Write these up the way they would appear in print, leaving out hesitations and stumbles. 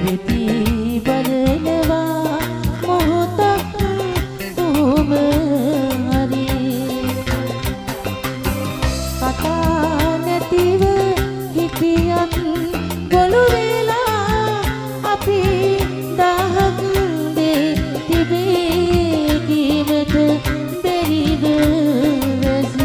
වෙති බලනවා මොහොතක් කොහොම හරි කතා නැතිව හිටියත් ගොළු වෙලා අපි දහක් දේ තිබේ කීමට බැරිද වැසි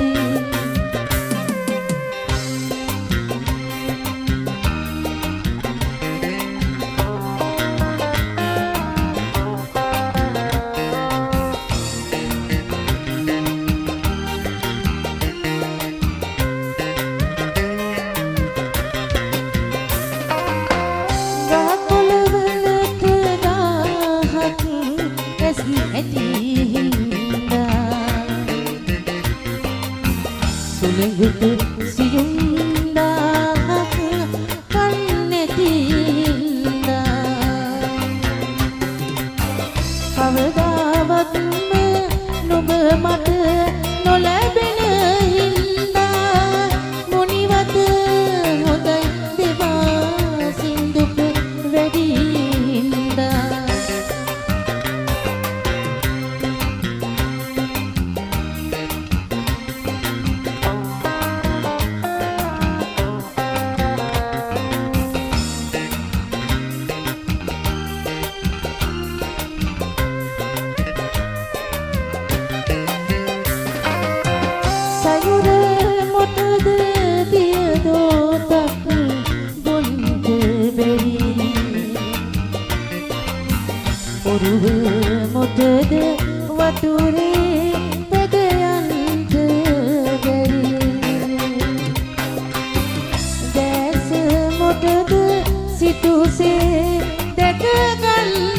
සුළඟට සියුම් දාහක් කන්නැති හින්දා කවදාවත්ම නුඹ මට නොලැබෙන හින්දා මුනිවත හොඳයි දෙවා සින්දුක වැඩි හින්දා ඔරුව මොටද වතුරේ පැදයන්ට බැරි දැස මොටද සිතුසේ දැක ගන්න